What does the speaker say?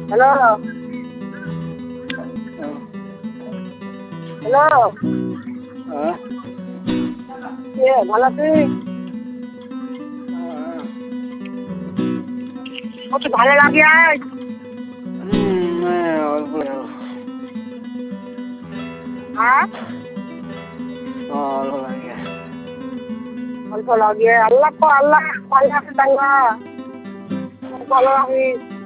Hello hello হ্যাঁ কে ভালো আছিস? কত ভালো লাগে আজ অল্প হ্যাঁ অল্প লাগে অল্প লাগে আল্লাহ ভালো আছে তাই না ভালো রাখিস